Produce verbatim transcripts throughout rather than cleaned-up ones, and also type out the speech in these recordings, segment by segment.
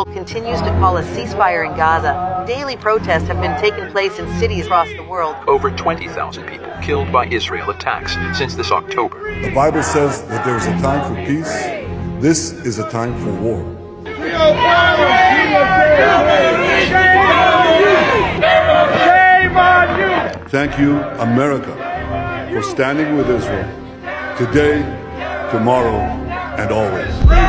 Israel continues to call a ceasefire in Gaza, daily protests have been taking place in cities across the world. Over twenty thousand people killed by Israel attacks since this October. The Bible says that there is a time for peace. This is a time for war. Thank you, America, for standing with Israel today, tomorrow, and always.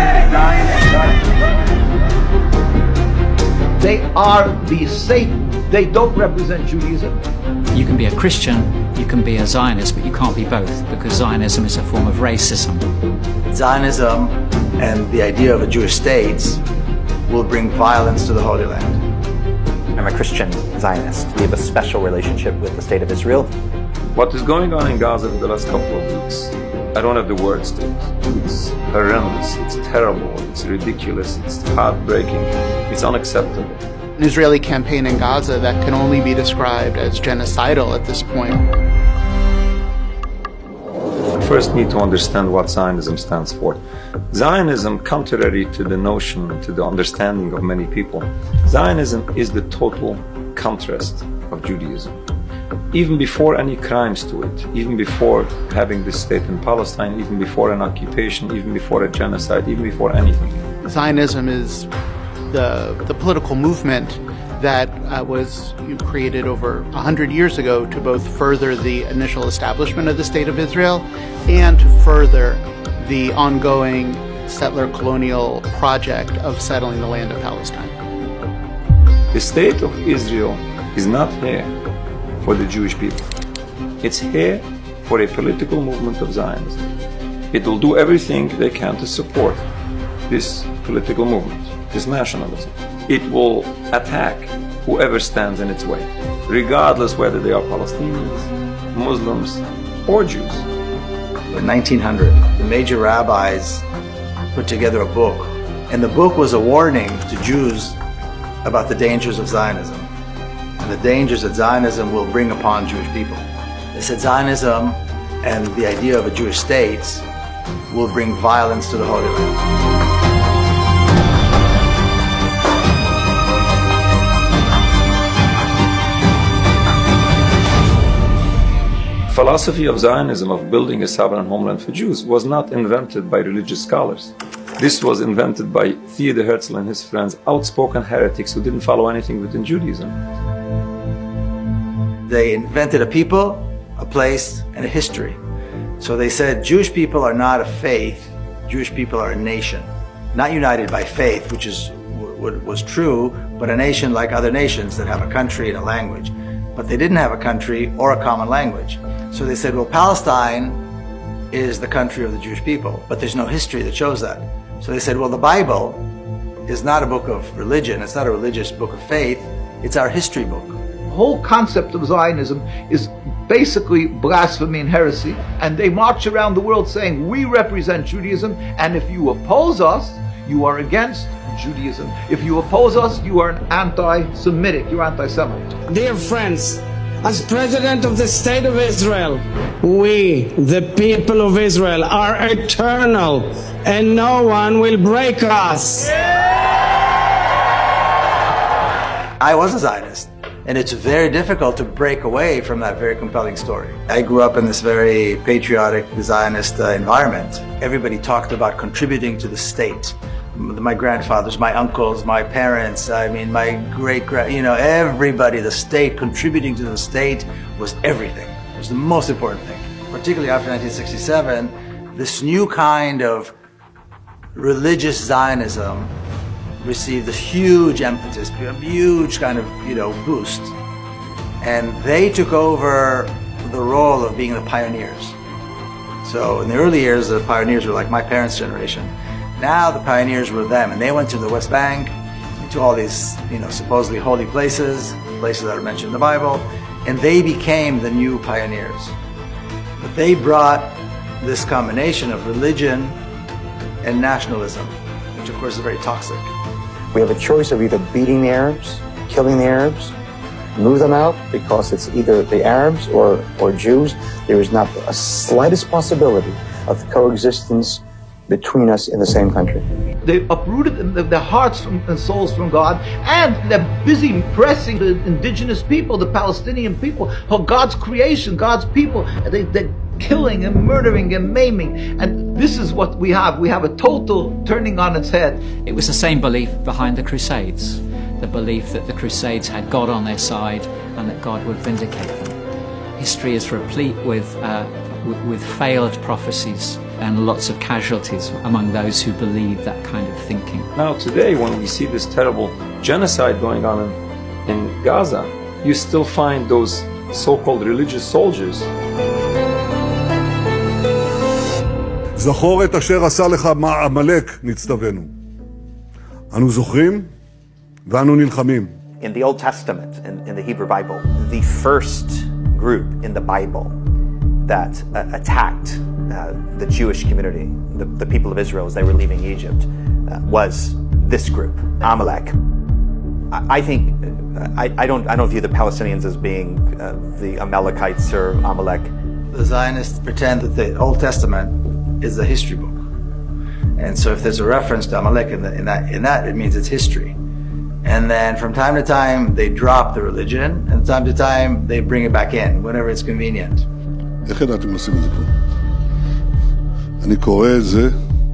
They are the Satan. They don't represent Judaism. You can be a Christian, you can be a Zionist, but you can't be both, because Zionism is a form of racism. Zionism and the idea of a Jewish state will bring violence to the Holy Land. I'm a Christian Zionist. We have a special relationship with the State of Israel. What is going on in Gaza in the last couple of weeks, I don't have the words to it. It's horrendous, it's terrible, it's ridiculous, it's heartbreaking, it's unacceptable. An Israeli campaign in Gaza that can only be described as genocidal at this point. We first need to understand what Zionism stands for. Zionism, contrary to the notion, to the understanding of many people, Zionism is the total contrast of Judaism. Even before any crimes to it, even before having this state in Palestine, even before an occupation, even before a genocide, even before anything. Zionism is the, the political movement that uh, was created over one hundred years ago to both further the initial establishment of the State of Israel and to further the ongoing settler colonial project of settling the land of Palestine. The State of Israel is not here for the Jewish people. It's here for a political movement of Zionism. It will do everything they can to support this political movement, this nationalism. It will attack whoever stands in its way, regardless whether they are Palestinians, Muslims, or Jews. In nineteen hundred, the major rabbis put together a book, and the book was a warning to Jews about the dangers of Zionism and the dangers that Zionism will bring upon Jewish people. They said Zionism and the idea of a Jewish state will bring violence to the Holy Land. The philosophy of Zionism, of building a sovereign homeland for Jews, was not invented by religious scholars. This was invented by Theodor Herzl and his friends, outspoken heretics who didn't follow anything within Judaism. They invented a people, a place, and a history. So they said Jewish people are not a faith, Jewish people are a nation. Not united by faith, which is what was true, but a nation like other nations that have a country and a language. But they didn't have a country or a common language. So they said, well, Palestine is the country of the Jewish people, but there's no history that shows that. So they said, well, the Bible is not a book of religion, it's not a religious book of faith, it's our history book. The whole concept of Zionism is basically blasphemy and heresy, and they march around the world saying, we represent Judaism, and if you oppose us, you are against Judaism. If you oppose us, you are an anti-Semitic, you're anti-Semite. Dear friends, as President of the State of Israel, we, the people of Israel, are eternal, and no one will break us. I was a Zionist, and it's very difficult to break away from that very compelling story. I grew up in this very patriotic Zionist uh, environment. Everybody talked about contributing to the state. My grandfathers, my uncles, my parents, I mean, my great-grand, you know, everybody, the state, contributing to the state was everything. It was the most important thing. Particularly after nineteen sixty-seven, this new kind of religious Zionism received a huge impetus, a huge kind of, you know, boost. And they took over the role of being the pioneers. So in the early years, the pioneers were like my parents' generation. Now the pioneers were them, and they went to the West Bank, to all these, you know, supposedly holy places, places that are mentioned in the Bible, and they became the new pioneers. But they brought this combination of religion and nationalism, which of course is very toxic. We have a choice of either beating the Arabs, killing the Arabs, move them out, because it's either the Arabs or, or Jews. There is not the slightest possibility of coexistence between us in the same country. They uprooted their hearts from, and souls from God, and they're busy pressing the indigenous people, the Palestinian people, for God's creation, God's people. They, they're killing and murdering and maiming. And this is what we have. We have a total turning on its head. It was the same belief behind the Crusades, the belief that the Crusades had God on their side and that God would vindicate them. History is replete with, uh, w- with failed prophecies and lots of casualties among those who believe that kind of thinking. Now today, when we see this terrible genocide going on in, in Gaza, you still find those so-called religious soldiers. זכור את אשר עשה לך עמלק, נצטווינו. אנו זוכרים ואנו נלחמים. In the Old Testament, in, in the Hebrew Bible, the first group in the Bible that uh, attacked uh, the Jewish community, the, the people of Israel as they were leaving Egypt, uh, was this group, Amalek. I, I think, uh, I, I, don't, I don't view the Palestinians as being uh, the Amalekites or Amalek. The Zionists pretend that the Old Testament is the history book. And so if there's a reference to Amalek in, the, in, that, in that, it means it's history. And then from time to time, they drop the religion, and from time to time, they bring it back in, whenever it's convenient. איך ידעתם עושים את זה פה? אני קורא את זה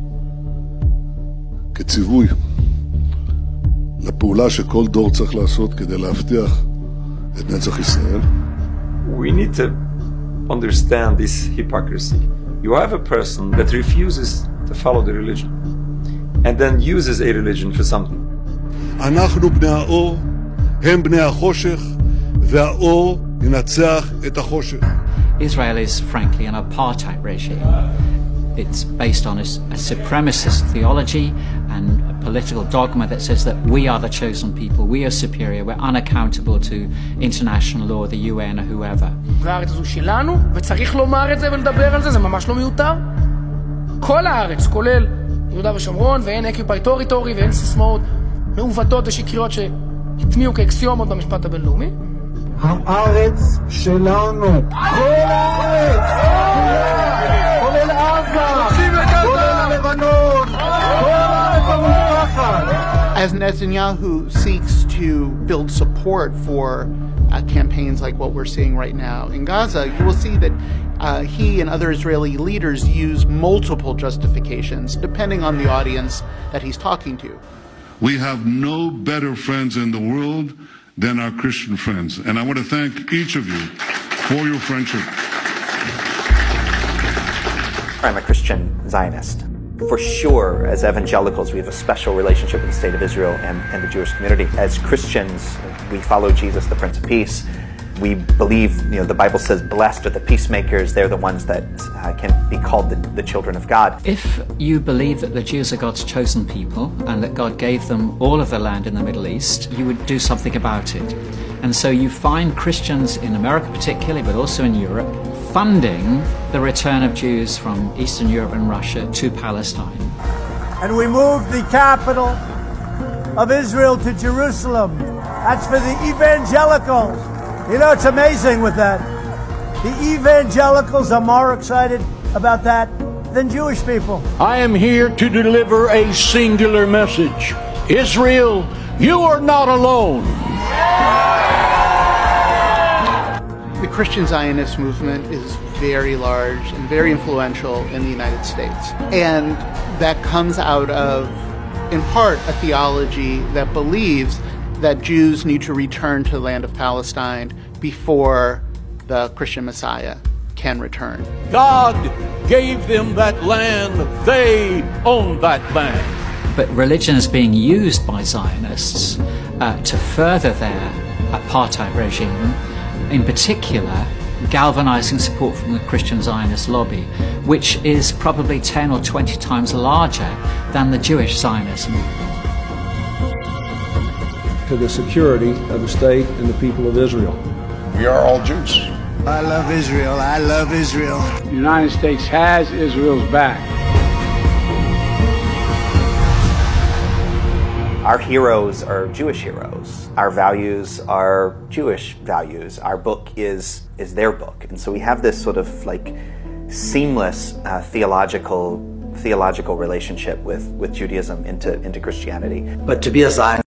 כציווי לפעולה שכל דור צריך לעשות כדי להבטיח את נצח ישראל. We need to understand this hypocrisy. You have a person that refuses to follow the religion and then uses a religion for something. אנחנו בני האור, הם בני החושך, והאור ינצח את החושך. Israel is frankly an apartheid regime. It's based on a, a supremacist theology and a political dogma that says that we are the chosen people, we are superior, we're unaccountable to international law, the U N or whoever. והארץ הזו שלנו, וצריך לומר את זה ולדבר על זה, זה ממש לא מיותר. כל הארץ, כולל יהודה ושומרון, ואין אקיופאי טריטורי ואין סיסמאות מעוותות ושקריות שהטמיעו כאקסיומות במשפט הבינלאומי. הארץ שלנו. כל הארץ! כולל עזה! כולל לבנון! כל הארץ המובטחת! As Netanyahu seeks to build support for uh, campaigns like what we're seeing right now in Gaza, you will see that uh, he and other Israeli leaders use multiple justifications depending on the audience that he's talking to. We have no better friends in the world than our Christian friends. And I want to thank each of you for your friendship. I'm a Christian Zionist. For sure, as evangelicals, we have a special relationship with the State of Israel and, and the Jewish community. As Christians, we follow Jesus, the Prince of Peace. We believe, you know, the Bible says, blessed are the peacemakers. They're the ones that uh, can be called the, the children of God. If you believe that the Jews are God's chosen people and that God gave them all of the land in the Middle East, you would do something about it. And so you find Christians in America particularly, but also in Europe, funding the return of Jews from Eastern Europe and Russia to Palestine. And we moved the capital of Israel to Jerusalem. That's for the evangelicals. You know, it's amazing with that. The evangelicals are more excited about that than Jewish people. I am here to deliver a singular message. Israel, you are not alone. The Christian Zionist movement is very large and very influential in the United States. And that comes out of, in part, a theology that believes that Jews need to return to the land of Palestine before the Christian Messiah can return. God gave them that land. They own that land. But religion is being used by Zionists uh, to further their apartheid regime, in particular galvanizing support from the Christian Zionist lobby, which is probably ten or twenty times larger than the Jewish Zionist movement. To the security of the state and the people of Israel. We are all Jews. I love Israel. I love Israel. The United States has Israel's back. Our heroes are Jewish heroes. Our values are Jewish values. Our book is is their book. And so we have this sort of like seamless uh, theological theological relationship with, with Judaism into, into Christianity. But to be a Zionist